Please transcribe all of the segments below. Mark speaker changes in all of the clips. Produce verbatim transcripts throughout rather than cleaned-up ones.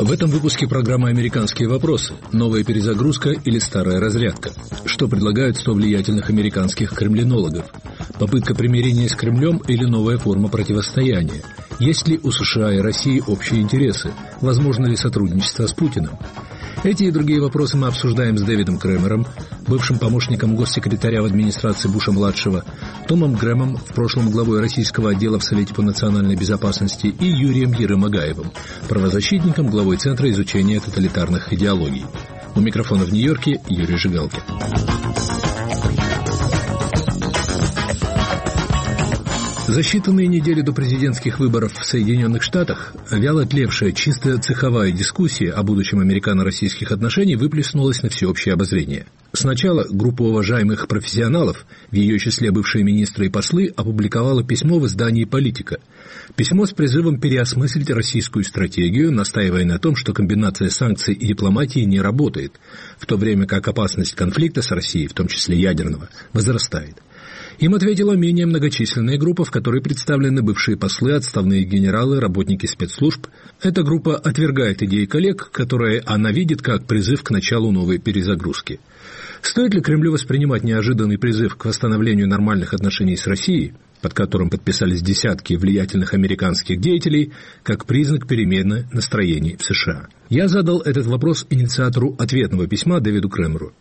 Speaker 1: В этом выпуске программы «Американские вопросы». Новая перезагрузка или старая разрядка? Что предлагают сто влиятельных американских кремлинологов? Попытка примирения с Кремлем или новая форма противостояния? Есть ли у США и России общие интересы? Возможно ли сотрудничество с Путиным? Эти и другие вопросы мы обсуждаем с Дэвидом Кремером, бывшим помощником госсекретаря в администрации Буша-младшего, Томом Грэмом, в прошлом главой российского отдела в Совете по национальной безопасности, и Юрием Ерым-Агаевым, правозащитником, главой Центра изучения тоталитарных идеологий. У микрофона в Нью-Йорке Юрий Жигалкин. За считанные недели до президентских выборов в Соединенных Штатах вяло тлевшая чисто цеховая дискуссия о будущем американо-российских отношений выплеснулась на всеобщее обозрение. Сначала группа уважаемых профессионалов, в ее числе бывшие министры и послы, опубликовала письмо в издании «Политика». Письмо с призывом переосмыслить российскую стратегию, настаивая на том, что комбинация санкций и дипломатии не работает, в то время как опасность конфликта с Россией, в том числе ядерного, возрастает. Им ответила менее многочисленная группа, в которой представлены бывшие послы, отставные генералы, работники спецслужб. Эта группа отвергает идеи коллег, которые она видит как призыв к началу новой перезагрузки. Стоит ли Кремлю воспринимать неожиданный призыв к восстановлению нормальных отношений с Россией, под которым подписались десятки влиятельных американских деятелей, как признак перемены настроений в США? Я задал этот вопрос инициатору ответного письма Дэвиду Кремеру.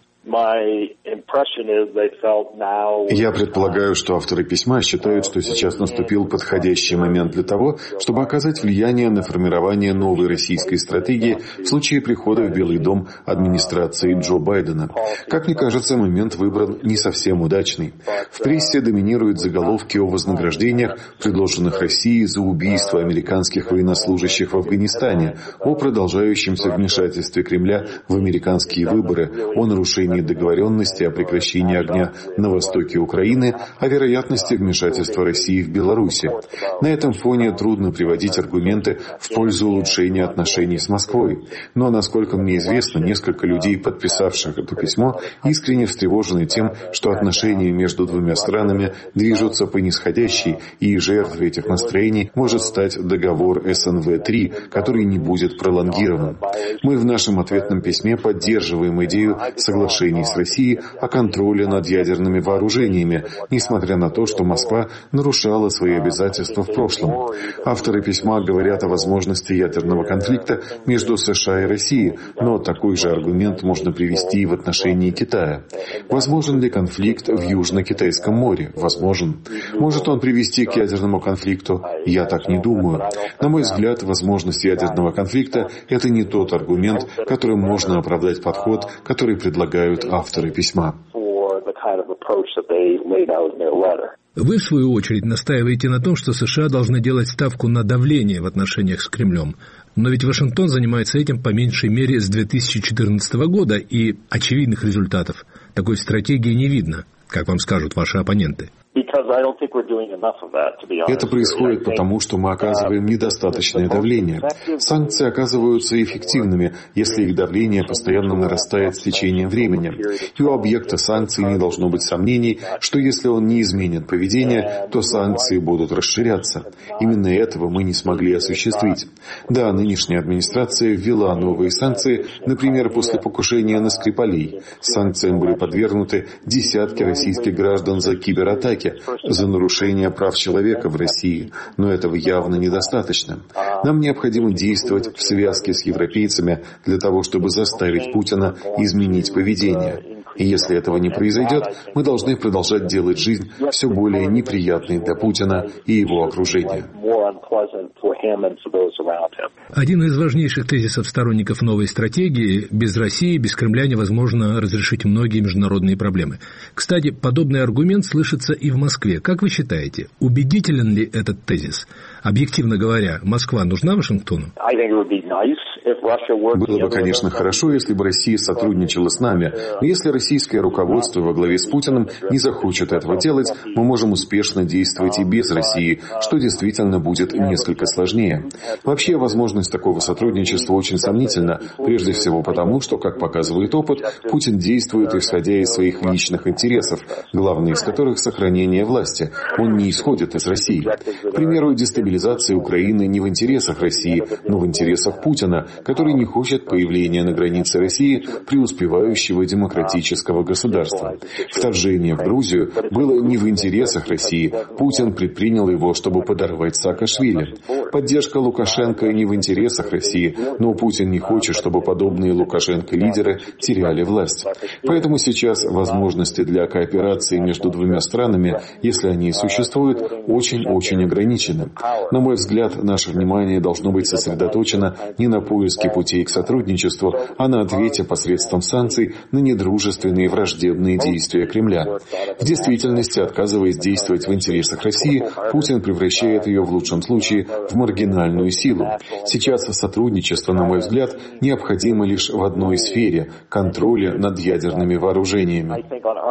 Speaker 2: Я предполагаю, что авторы письма считают, что сейчас наступил подходящий момент для того, чтобы оказать влияние на формирование новой российской стратегии в случае прихода в Белый дом администрации Джо Байдена. Как мне кажется, момент выбран не совсем удачный. В прессе доминируют заголовки о вознаграждениях, предложенных России за убийство американских военнослужащих в Афганистане, о продолжающемся вмешательстве Кремля в американские выборы, о нарушении договоренности о прекращении огня на востоке Украины, о вероятности вмешательства России в Беларуси. На этом фоне трудно приводить аргументы в пользу улучшения отношений с Москвой. Но, насколько мне известно, несколько людей, подписавших это письмо, искренне встревожены тем, что отношения между двумя странами движутся по нисходящей, и жертвой этих настроений может стать договор эс эн вэ три, который не будет пролонгирован. Мы в нашем ответном письме поддерживаем идею соглашения с Россией о контроле над ядерными вооружениями, несмотря на то, что Москва нарушала свои обязательства в прошлом. Авторы письма говорят о возможности ядерного конфликта между США и Россией, но такой же аргумент можно привести и в отношении Китая. Возможен ли конфликт в Южно-Китайском море? Возможен. Может он привести к ядерному конфликту? Я так не думаю. На мой взгляд, возможность ядерного конфликта – это не тот аргумент, которым можно оправдать подход, который предлагают авторы письма.
Speaker 1: Вы, в свою очередь, настаиваете на том, что США должны делать ставку на давление в отношениях с Кремлем. Но ведь Вашингтон занимается этим по меньшей мере с две тысячи четырнадцатого года, и очевидных результатов такой стратегии не видно, как вам скажут ваши оппоненты.
Speaker 2: Это происходит потому, что мы оказываем недостаточное давление. Санкции оказываются эффективными, если их давление постоянно нарастает с течением времени. И у объекта санкций не должно быть сомнений, что если он не изменит поведение, то санкции будут расширяться. Именно этого мы не смогли осуществить. Да, нынешняя администрация ввела новые санкции, например, после покушения на Скрипалей. Санкциям были подвергнуты десятки российских граждан за кибератаки, за нарушение прав человека в России, но этого явно недостаточно. Нам необходимо действовать в связке с европейцами для того, чтобы заставить Путина изменить поведение. И если этого не произойдет, мы должны продолжать делать жизнь все более неприятной для Путина и его окружения.
Speaker 1: Один из важнейших тезисов сторонников новой стратегии – без России, без Кремля невозможно разрешить многие международные проблемы. Кстати, подобный аргумент слышится и в Москве. Как вы считаете, убедителен ли этот тезис? Объективно говоря, Москва нужна Вашингтону?
Speaker 2: Было бы, конечно, хорошо, если бы Россия сотрудничала с нами, но если российское руководство во главе с Путиным не захочет этого делать, мы можем успешно действовать и без России, что действительно будет несколько сложнее. Вообще, возможность такого сотрудничества очень сомнительна, прежде всего потому, что, как показывает опыт, Путин действует исходя из своих личных интересов, главный из которых — сохранение власти. Он не исходит из России. К примеру, дестабилизация Украины не в интересах России, но в интересах Путина, который не хочет появления на границе России преуспевающего демократического государства. Вторжение в Грузию было не в интересах России. Путин предпринял его, чтобы подорвать Саакашвили. Поддержка Лукашенко не в интересах России, но Путин не хочет, чтобы подобные Лукашенко-лидеры теряли власть. Поэтому сейчас возможности для кооперации между двумя странами, если они и существуют, очень-очень ограничены. На мой взгляд, наше внимание должно быть сосредоточено не на поиске путей к сотрудничеству, а на ответе посредством санкций на недружественные и враждебные действия Кремля. В действительности, отказываясь действовать в интересах России, Путин превращает ее в лучшем случае в маргинальную силу. Сейчас сотрудничество, на мой взгляд, необходимо лишь в одной сфере – контроле над ядерными вооружениями.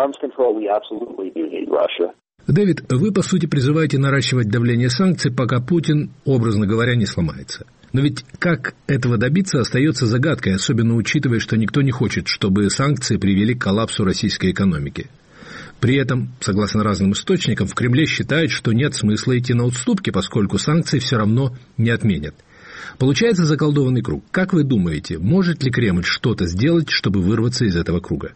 Speaker 1: Дэвид, вы, по сути, призываете наращивать давление санкций, пока Путин, образно говоря, не сломается. Но ведь как этого добиться, остается загадкой, особенно учитывая, что никто не хочет, чтобы санкции привели к коллапсу российской экономики. При этом, согласно разным источникам, в Кремле считают, что нет смысла идти на уступки, поскольку санкции все равно не отменят. Получается заколдованный круг. Как вы думаете, может ли Кремль что-то сделать, чтобы вырваться из этого круга?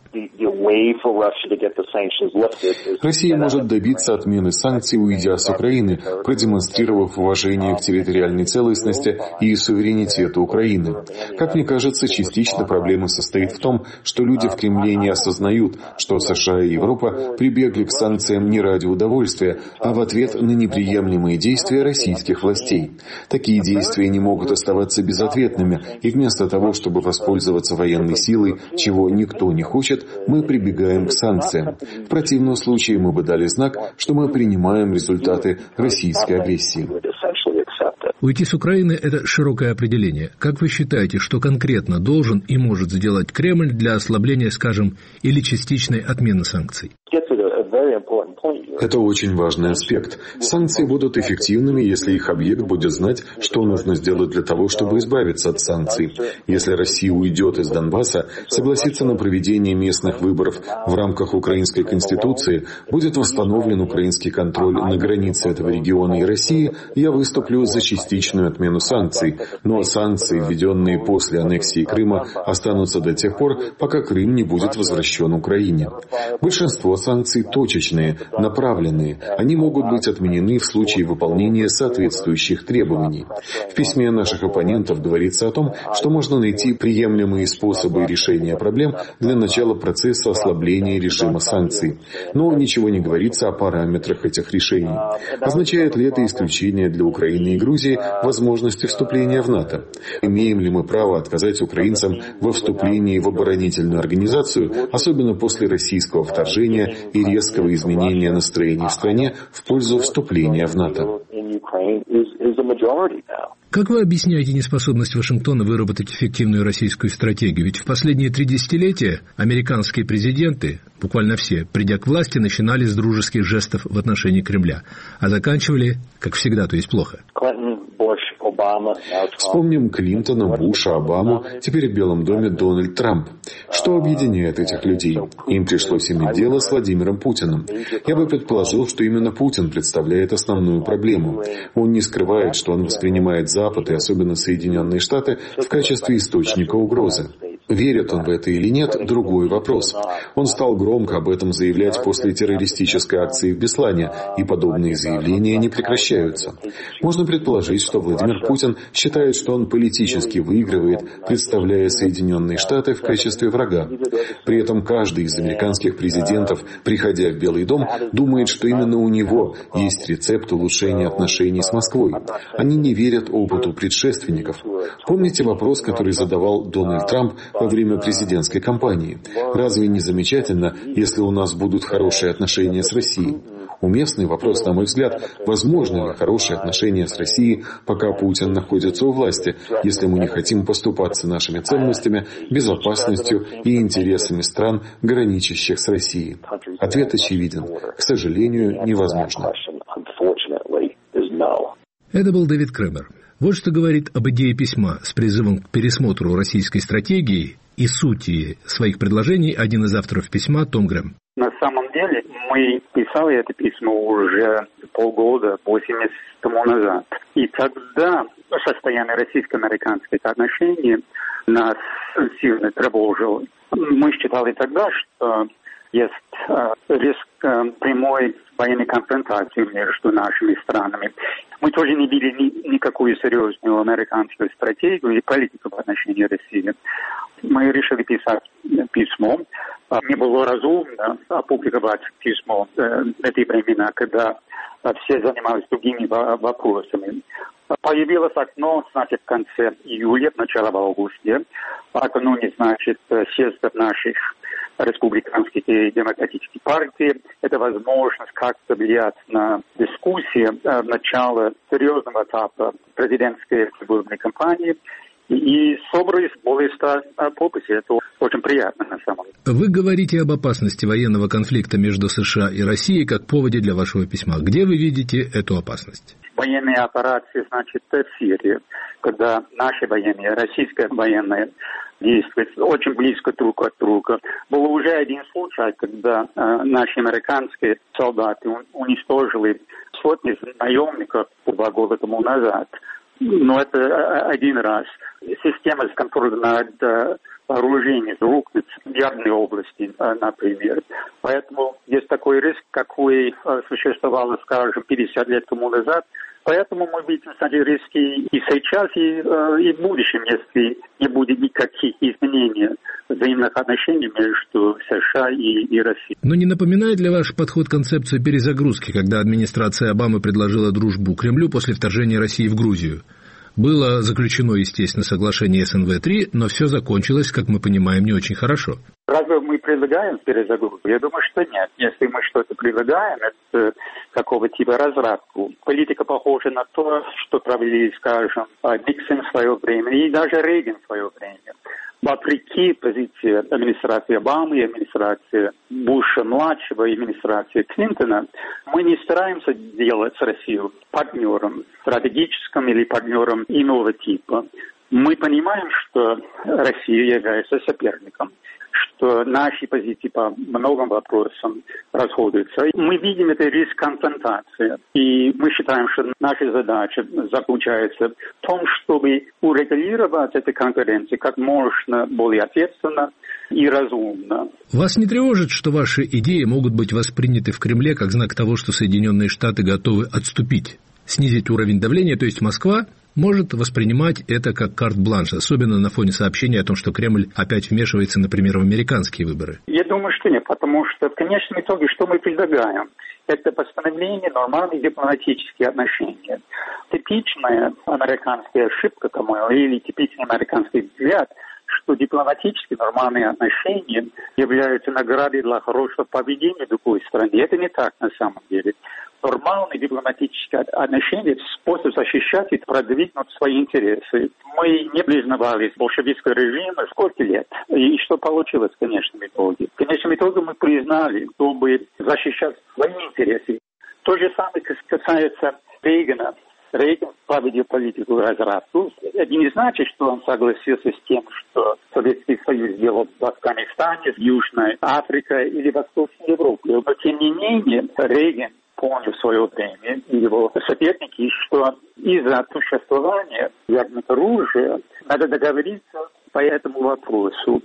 Speaker 2: Россия может добиться отмены санкций, уйдя с Украины, продемонстрировав уважение к территориальной целостности и суверенитету Украины. Как мне кажется, частично проблема состоит в том, что люди в Кремле не осознают, что США и Европа прибегли к санкциям не ради удовольствия, а в ответ на неприемлемые действия российских властей. Такие действия не могут оставаться безответными, и вместо того, чтобы воспользоваться военной силой, чего никто не хочет, мы прибегаем к санкциям. В противном случае мы бы дали знак, что мы принимаем результаты российской агрессии.
Speaker 1: Уйти с Украины – это широкое определение. Как вы считаете, что конкретно должен и может сделать Кремль для ослабления, скажем, или частичной отмены санкций?
Speaker 2: Это очень важный аспект. Санкции будут эффективными, если их объект будет знать, что нужно сделать для того, чтобы избавиться от санкций. Если Россия уйдет из Донбасса, согласится на проведение местных выборов в рамках Украинской Конституции, будет восстановлен украинский контроль на границе этого региона и России, я выступлю за частичную отмену санкций. Но санкции, введенные после аннексии Крыма, останутся до тех пор, пока Крым не будет возвращен Украине. Большинство санкций точечные, направленные. Они могут быть отменены в случае выполнения соответствующих требований. В письме наших оппонентов говорится о том, что можно найти приемлемые способы решения проблем для начала процесса ослабления режима санкций. Но ничего не говорится о параметрах этих решений. Означает ли это исключение для Украины и Грузии возможности вступления в НАТО? Имеем ли мы право отказать украинцам во вступлении в оборонительную организацию, особенно после российского вторжения и резкого изменения настроения в стране в пользу вступления в НАТО?
Speaker 1: Как вы объясняете неспособность Вашингтона выработать эффективную российскую стратегию? Ведь в последние три десятилетия американские президенты, буквально все, придя к власти, начинали с дружеских жестов в отношении Кремля, а заканчивали, как всегда, то есть плохо.
Speaker 2: Вспомним Клинтона, Буша, Обаму, теперь в Белом доме Дональд Трамп. Что объединяет этих людей? Им пришлось иметь дело с Владимиром Путиным. Я бы предположил, что именно Путин представляет основную проблему. Он не скрывает, что он воспринимает Запад и особенно Соединенные Штаты в качестве источника угрозы. Верит он в это или нет – другой вопрос. Он стал громко об этом заявлять после террористической акции в Беслане, и подобные заявления не прекращаются. Можно предположить, что Владимир Путин считает, что он политически выигрывает, представляя Соединенные Штаты в качестве врага. При этом каждый из американских президентов, приходя в Белый дом, думает, что именно у него есть рецепт улучшения отношений с Москвой. Они не верят опыту предшественников. Помните вопрос, который задавал Дональд Трамп во время президентской кампании? Разве не замечательно, если у нас будут хорошие отношения с Россией? Уместный вопрос, на мой взгляд, возможны ли хорошие отношения с Россией, пока Путин находится у власти, если мы не хотим поступаться нашими ценностями, безопасностью и интересами стран, граничащих с Россией? Ответ очевиден. К сожалению, невозможно.
Speaker 1: Это был Дэвид Кремер. Вот что говорит об идее письма с призывом к пересмотру российской стратегии и сути своих предложений один из авторов письма Том Грэм.
Speaker 3: На самом деле мы писали это письмо уже полгода, восемь месяцев тому назад. И тогда состояние российско-американских отношений нас сильно тревожило. Мы считали тогда, что есть э, риск э, прямой военной конфронтации между нашими странами. Мы тоже не видели ни, никакую серьезную американскую стратегию и политику в отношении России. Мы решили писать письмо. Не было разумно опубликовать письмо в эти времена, когда все занимались другими вопросами. Появилось окно, значит, в конце июля, в начале августа. Окно не значит съездов наших республиканских и демократических партий. Это возможность как-то влиять на дискуссии в начале серьезного этапа президентской выборной кампании. И собрались более ста подписей. Это очень приятно, на самом деле.
Speaker 1: Вы говорите об опасности военного конфликта между США и Россией как поводе для вашего письма. Где вы видите эту опасность?
Speaker 3: Военные операции, значит, в Сирии, когда наши военные, российские военные действуют очень близко друг от друга. Был уже один случай, когда э, наши американские солдаты уничтожили сотни наемников два года тому назад. Но это один раз. Система контроля над вооружением рухнет в Ярдной области, например. Поэтому есть такой риск, какой существовал, скажем, пятьдесят лет тому назад. Поэтому мы видим, кстати, риски и сейчас, и, и в будущем, если не будет никаких изменений взаимных отношений между США и, и Россией.
Speaker 1: Но не напоминает ли ваш подход концепцию перезагрузки, когда администрация Обамы предложила дружбу Кремлю после вторжения России в Грузию? Было заключено, естественно, соглашение эс эн вэ три, но все закончилось, как мы понимаем, не очень хорошо.
Speaker 3: Разве мы предлагаем перезагрузку? Я думаю, что нет. Если мы что-то предлагаем, это какого типа разрабку. Политика похожа на то, что провели, скажем, Никсон в свое время и даже Рейган в свое время. Вопреки позиции администрации Обамы, администрации Буша-младшего и администрации Клинтона, мы не стараемся делать с Россией партнером, стратегическим или партнером иного типа. Мы понимаем, что Россия является соперником, что наши позиции по многим вопросам расходятся. Мы видим это риск конфронтации. И мы считаем, что наша задача заключается в том, чтобы урегулировать эту конкуренцию как можно более ответственно и разумно.
Speaker 1: Вас не тревожит, что ваши идеи могут быть восприняты в Кремле как знак того, что Соединенные Штаты готовы отступить, снизить уровень давления, то есть Москва может воспринимать это как карт-бланш, особенно на фоне сообщения о том, что Кремль опять вмешивается, например, в американские выборы?
Speaker 3: Я думаю, что нет, потому что в конечном итоге что мы предлагаем? Это восстановление нормальных дипломатических отношений. Типичная американская ошибка, по-моему, или типичный американский взгляд, что дипломатически нормальные отношения являются наградой для хорошего поведения другой страны. Это не так на самом деле. Нормальные дипломатические отношения – способ защищать и продвинуть свои интересы. Мы не признавали большевистский режим сколько лет. И что получилось в конечном итоге? В конечном итоге мы признали, чтобы защищать свои интересы. То же самое касается Рейгана. Рейган проводил политику разрабку. Это не значит, что он согласился с тем, что Советский Союз сделал в Афганистане, в Южной Африке или в Восточной Европе. Но тем не менее, Рейган понял в свое время, и его соперники, что из-за существования ядерного оружия надо договориться по этому вопросу.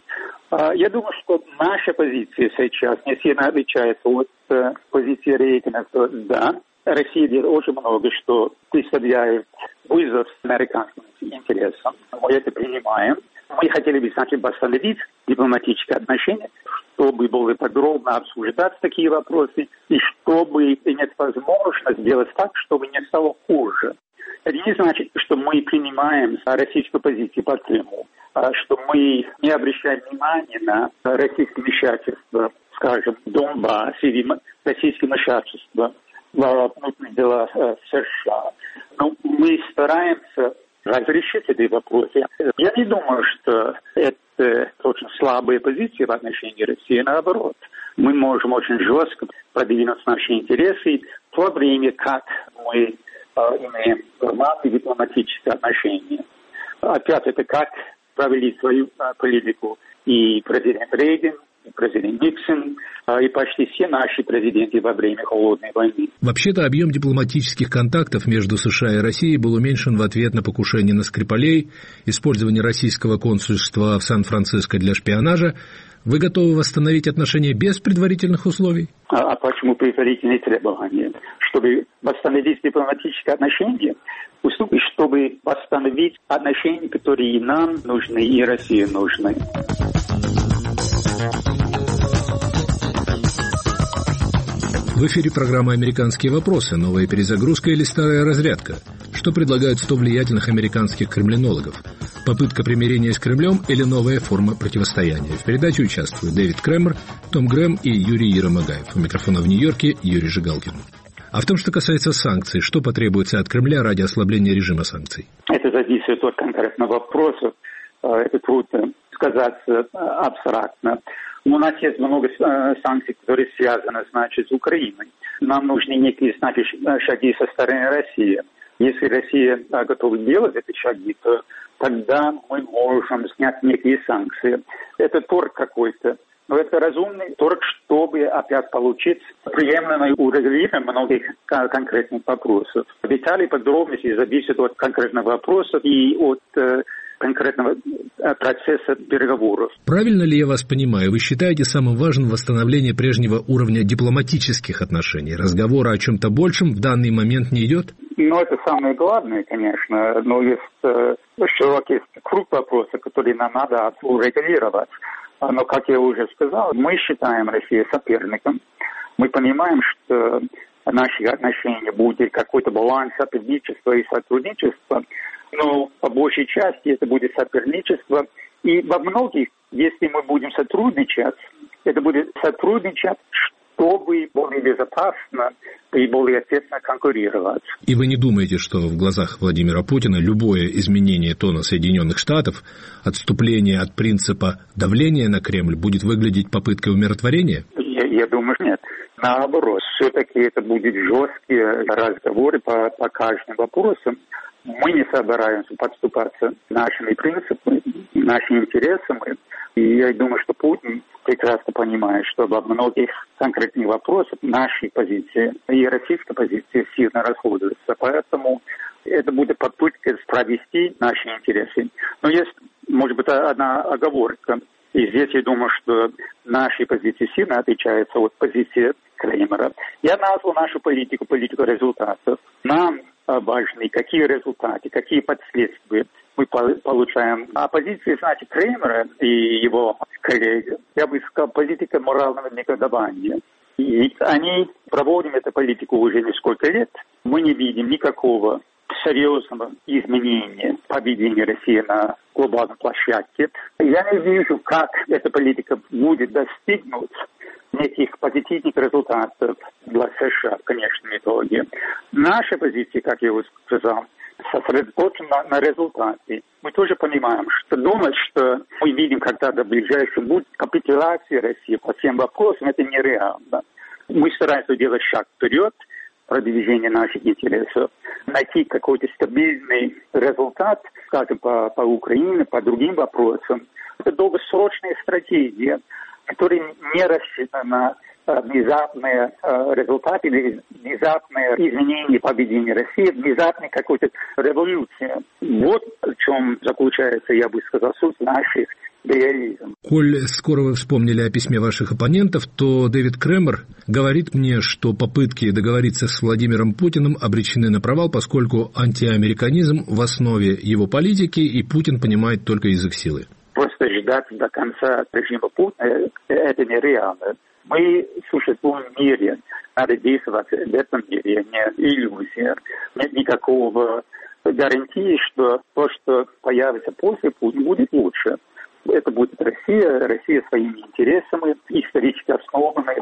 Speaker 3: Я думаю, что наша позиция сейчас не сильно отличается от позиции Рейгана, что да, Россия делает очень много, что представляет вызов американским интересам. Мы это принимаем. Мы хотели бы, значит, восстановить дипломатические отношения, чтобы более подробно обсуждать такие вопросы и чтобы иметь возможность сделать так, чтобы не стало хуже. Это не значит, что мы принимаем российскую позицию по Крыму, что мы не обращаем внимания на российское вмешательство в скажем, Донбасс или российское мошенничество в внутренних делах США. Но мы стараемся разрешить эти вопросы. Я не думаю, что это очень слабая позиция в отношении России. Наоборот, мы можем очень жестко продвинуть наши интересы в то время, как мы э, имеем нормальные дипломатические отношения. Опять это как провели свою э, политику и президент Рейган, и президент Никсон, э, и почти все наши президенты во время Холодной войны.
Speaker 1: Вообще-то объем дипломатических контактов между США и Россией был уменьшен в ответ на покушение на Скрипалей, использование российского консульства в Сан-Франциско для шпионажа. Вы готовы восстановить отношения без предварительных условий?
Speaker 3: А, а почему предварительные требования? Чтобы восстановить дипломатические отношения, уступить, чтобы восстановить отношения, которые и нам нужны, и России нужны.
Speaker 1: В эфире программа «Американские вопросы». Новая перезагрузка или старая разрядка? Что предлагают сто влиятельных американских кремлинологов? Попытка примирения с Кремлем или новая форма противостояния? В передаче участвуют Дэвид Кремер, Том Грэм и Юрий Еромагаев. У микрофона в Нью-Йорке Юрий Жигалкин. А в том, что касается санкций, что потребуется от Кремля ради ослабления режима санкций?
Speaker 3: Это зависит от конкретного вопроса. Это трудно сказать абстрактно. У нас есть много санкций, которые связаны, значит, с Украиной. Нам нужны некие, значит, шаги со стороны России. Если Россия готова делать эти шаги, то тогда мы можем снять некие санкции. Это торг какой-то. Но это разумный торг, чтобы опять получить приемлемое урегулирование многих конкретных вопросов. Детали, подробности зависят от конкретного вопроса и от конкретного процесса переговоров.
Speaker 1: Правильно ли я вас понимаю? Вы считаете самым важным восстановление прежнего уровня дипломатических отношений? Разговора о чем-то большем в данный момент не идет?
Speaker 3: Ну, это самое главное, конечно. Но есть э, широкий круг вопросов, которые нам надо урегулировать. Но, как я уже сказал, мы считаем Россию соперником. Мы понимаем, что наши отношения будет какой-то баланс сотрудничества и сотрудничества. Но по большей части это будет соперничество. И во многих, если мы будем сотрудничать, это будет сотрудничать, чтобы более безопасно и более ответственно конкурировать.
Speaker 1: И вы не думаете, что в глазах Владимира Путина любое изменение тона Соединенных Штатов, отступление от принципа давления на Кремль будет выглядеть попыткой умиротворения?
Speaker 3: Я, я думаю, нет. Наоборот, все-таки это будут жесткие разговоры по, по каждым вопросам. Мы не собираемся подступаться нашими принципами, нашими интересами. И я думаю, что Путин прекрасно понимает, что во многих конкретных вопросах наши позиции и российская позиция сильно расходуются. Поэтому это будет попытка провести наши интересы. Но есть, может быть, одна оговорка. И здесь я думаю, что наши позиции сильно отличаются от позиции Кремера. Я назвал нашу политику политику результатов. Нам важны, какие результаты, какие последствия мы получаем. А позиции, знаете, Кремера и его коллеги, я бы сказал, политика морального негодования. И они проводим эту политику уже несколько лет. Мы не видим никакого серьезного изменения поведения России на глобальной площадке. Я не вижу, как эта политика будет достигнуть неких позитивных результатов для США в конечном итоге. Наша позиция, как я уже сказал, сосредоточена на результате. Мы тоже понимаем, что думать, что мы видим когда-то в ближайшем будет капитуляция России по всем вопросам, это нереально. Мы стараемся делать шаг вперед, продвижение наших интересов, найти какой-то стабильный результат, скажем, по, по Украине, по другим вопросам. Это долгосрочная стратегия, которая не рассчитана на внезапные результаты или внезапные изменения поведения России, внезапная какая-то революция. Вот в чем заключается, я бы сказал, суть наших реализм.
Speaker 1: Коль скоро вы вспомнили о письме ваших оппонентов, то Дэвид Кремер говорит мне, что попытки договориться с Владимиром Путиным обречены на провал, поскольку антиамериканизм в основе его политики, и Путин понимает только язык силы.
Speaker 3: Просто ждать до конца режима Путина – это нереально. Мы существуем в мире, надо действовать в этом мире, не иллюзия. Нет никакого гарантии, что то, что появится после Путина, будет лучше. Это будет Россия, Россия своими интересами, исторически основанной.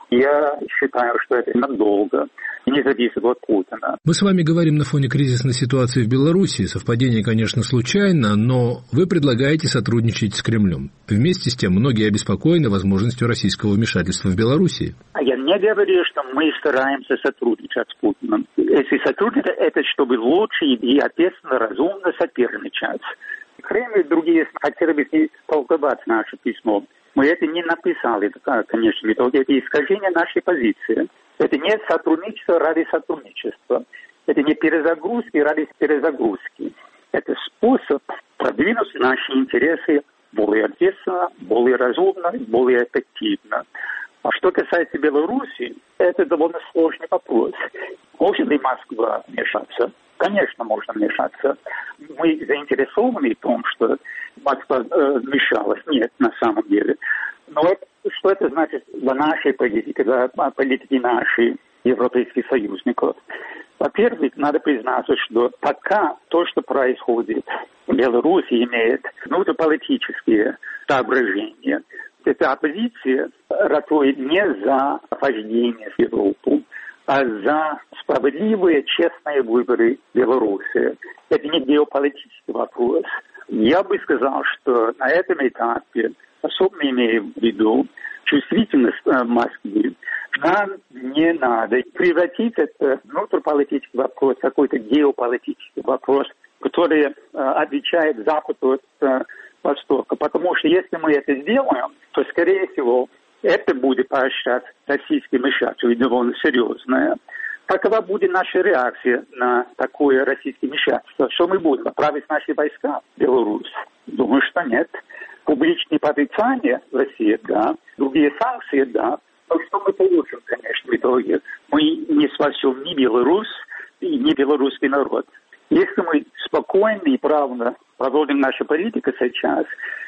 Speaker 3: Я считаю, что это надолго, не зависит от Путина.
Speaker 1: Мы с вами говорим на фоне кризисной ситуации в Беларуси. Совпадение, конечно, случайно, но вы предлагаете сотрудничать с Кремлем. Вместе с тем, многие обеспокоены возможностью российского вмешательства в Беларуси.
Speaker 3: А я не говорю, что мы стараемся сотрудничать с Путиным. Если сотрудничать, это чтобы лучше и ответственно, разумно соперничать. Кремль и другие хотели бы толковать наше письмо. Мы это не написали, конечно, это искажение нашей позиции. Это не сотрудничество ради сотрудничества. Это не перезагрузки ради перезагрузки. Это способ продвинуть наши интересы более ответственно, более разумно, более эффективно. А что касается Беларуси, это довольно сложный вопрос. Может ли Москва вмешаться? Конечно, можно вмешаться. Мы заинтересованы в том, что Москва э, вмешалась. Нет, на самом деле. Но это, что это значит для нашей политики, для политики наших европейских союзников? Во-первых, надо признаться, что пока то, что происходит в Беларуси, имеет внутриполитические соображения. Эта оппозиция ратует не за вхождение в Европу, а за справедливые, честные выборы в Беларуси. Это не геополитический вопрос. Я бы сказал, что на этом этапе, особенно имея в виду чувствительность Москвы, нам не надо превратить это внутриполитический вопрос в какой-то геополитический вопрос, который э, отвечает Западу от э, Востока. Потому что если мы это сделаем, то, скорее всего, это будет поощрять российское вмешательство довольно серьезное. Какова будет наша реакция на такое российское вмешательство? Что мы будем? Отправить наши войска в Беларусь? Думаю, что нет. Публичные порицания в России, да. Другие санкции, да. Но что мы получим, конечно, в итоге? Мы не спасем ни Беларусь, ни белорусский народ. Если мы спокойно и правильно проводим нашу политику сейчас,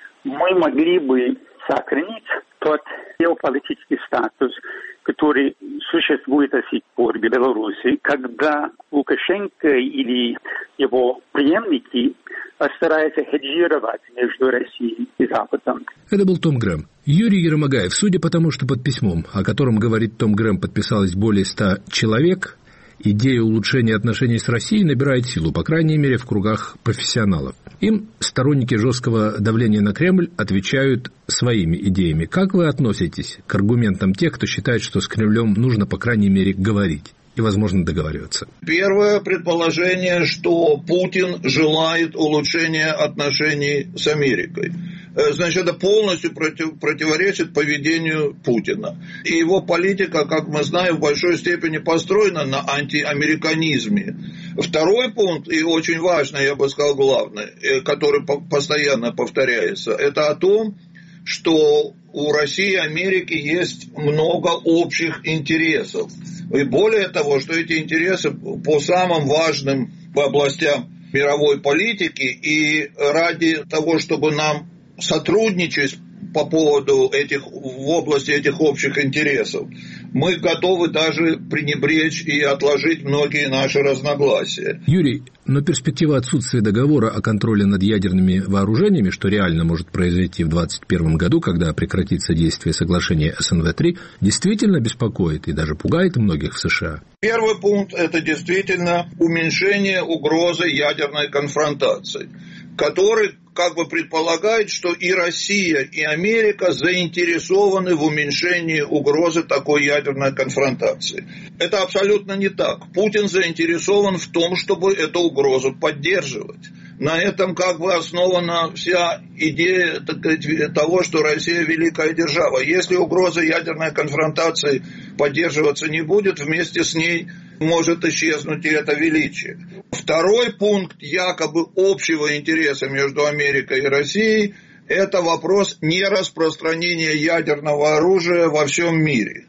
Speaker 3: мы могли бы сохранить тот геополитический статус, который существует до сих пор в Беларуси, когда Лукашенко или его преемники стараются хеджировать между Россией и Западом.
Speaker 1: Это был Том Грэм. Юрий Еромагаев, судя по тому, что под письмом, о котором говорит Том Грэм, подписалось более ста человек, идея улучшения отношений с Россией набирает силу, по крайней мере, в кругах профессионалов. Им сторонники жесткого давления на Кремль отвечают своими идеями. Как вы относитесь к аргументам тех, кто считает, что с Кремлем нужно, по крайней мере, говорить и, возможно, договариваться?
Speaker 4: Первое предположение, что Путин желает улучшения отношений с Америкой. Значит, это полностью против, противоречит поведению Путина. И его политика, как мы знаем, в большой степени построена на антиамериканизме. Второй пункт, и очень важный, я бы сказал, главный, который постоянно повторяется, это о том, что у России и Америки есть много общих интересов. И более того, что эти интересы по самым важным областям мировой политики, и ради того, чтобы нам сотрудничать по поводу этих, в области этих общих интересов, мы готовы даже пренебречь и отложить многие наши разногласия.
Speaker 1: Юрий, но перспектива отсутствия договора о контроле над ядерными вооружениями, что реально может произойти в двадцать первом году, когда прекратится действие соглашения эс эн вэ три, действительно беспокоит и даже пугает многих в США.
Speaker 4: Первый пункт – это действительно уменьшение угрозы ядерной конфронтации, который как бы предполагает, что и Россия, и Америка заинтересованы в уменьшении угрозы такой ядерной конфронтации. Это абсолютно не так. Путин заинтересован в том, чтобы эту угрозу поддерживать. На этом как бы основана вся идея, так сказать, того, что Россия великая держава. Если угроза ядерной конфронтации поддерживаться не будет, вместе с ней может исчезнуть и это величие. Второй пункт якобы общего интереса между Америкой и Россией – это вопрос нераспространения ядерного оружия во всем мире.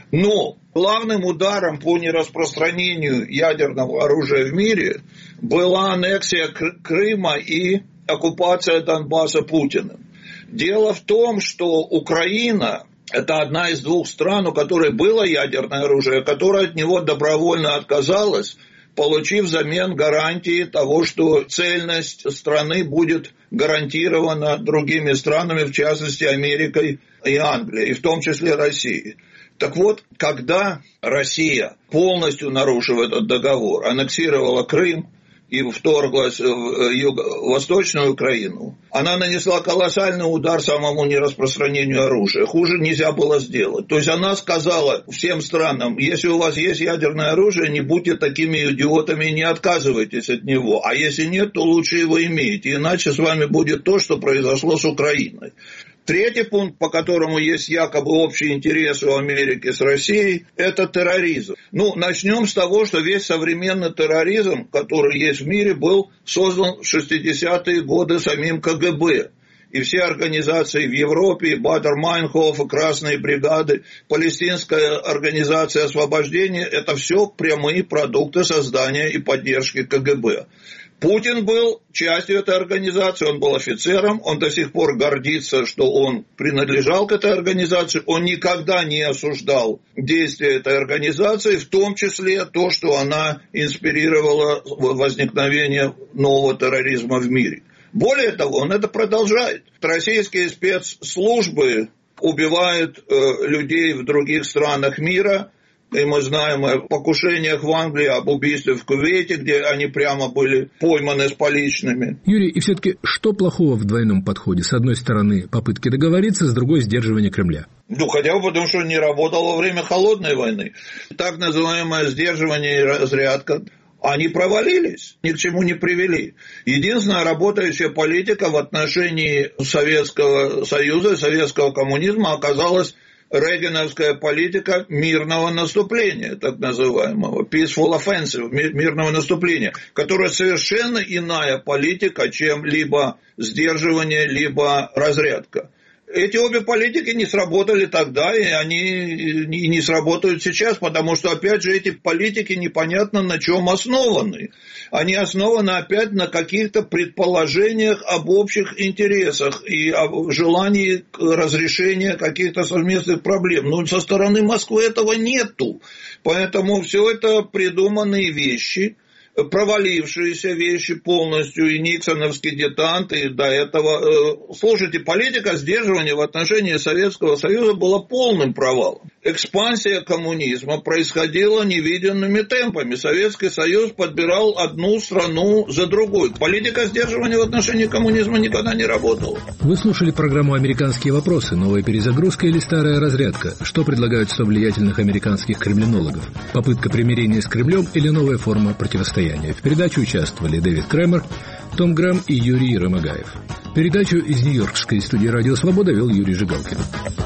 Speaker 4: Но главным ударом по нераспространению ядерного оружия в мире была аннексия Крыма и оккупация Донбасса Путиным. Дело в том, что Украина – это одна из двух стран, у которой было ядерное оружие, которая от него добровольно отказалась, получив взамен гарантии того, что цельность страны будет гарантирована другими странами, в частности Америкой и Англией, и в том числе Россией. Так вот, когда Россия, полностью нарушив этот договор, аннексировала Крым и вторглась в юго-восточную Украину, она нанесла колоссальный удар самому нераспространению оружия. Хуже нельзя было сделать. То есть она сказала всем странам: если у вас есть ядерное оружие, не будьте такими идиотами и не отказывайтесь от него. А если нет, то лучше его имейте, иначе с вами будет то, что произошло с Украиной. Третий пункт, по которому есть якобы общие интересы у Америки с Россией, это терроризм. Ну, начнем с того, что весь современный терроризм, который есть в мире, был создан в шестидесятые годы самим КГБ. И все организации в Европе, и Бадер-Майнхоф, и Красные бригады, Палестинская организация освобождения – это все прямые продукты создания и поддержки КГБ. Путин был частью этой организации, он был офицером, он до сих пор гордится, что он принадлежал к этой организации, он никогда не осуждал действия этой организации, в том числе то, что она инспирировала возникновение нового терроризма в мире. Более того, он это продолжает. Российские спецслужбы убивают э, людей в других странах мира. И мы знаем о покушениях в Англии, об убийстве в Кувейте, где они прямо были пойманы с поличными.
Speaker 1: Юрий, и все-таки что плохого в двойном подходе? С одной стороны, попытки договориться, с другой – сдерживание Кремля.
Speaker 4: Ну, хотя бы потому, что не работал во время Холодной войны. Так называемое сдерживание и разрядка, они провалились, ни к чему не привели. Единственная работающая политика в отношении Советского Союза и советского коммунизма оказалась рейгановская политика мирного наступления, так называемого, peaceful offensive, мирного наступления, которая совершенно иная политика, чем либо сдерживание, либо разрядка. Эти обе политики не сработали тогда, и они не сработают сейчас, потому что, опять же, эти политики непонятно на чем основаны. Они основаны опять на каких-то предположениях об общих интересах и о желании разрешения каких-то совместных проблем. Но со стороны Москвы этого нету. Поэтому все это придуманные вещи, провалившиеся вещи полностью, и никсоновский детант, и до этого... Слушайте, политика сдерживания в отношении Советского Союза была полным провалом. Экспансия коммунизма происходила невиданными темпами. Советский Союз подбирал одну страну за другой. Политика сдерживания в отношении коммунизма никогда не работала.
Speaker 1: Вы слушали программу «Американские вопросы». Новая перезагрузка или старая разрядка? Что предлагают сто влиятельных американских кремлинологов? Попытка примирения с Кремлем или новая форма противостояния? В передаче участвовали Дэвид Кремер, Том Грам и Юрий Ромагаев. Передачу из Нью-Йоркской студии «Радио Свобода» вел Юрий Жигалкин.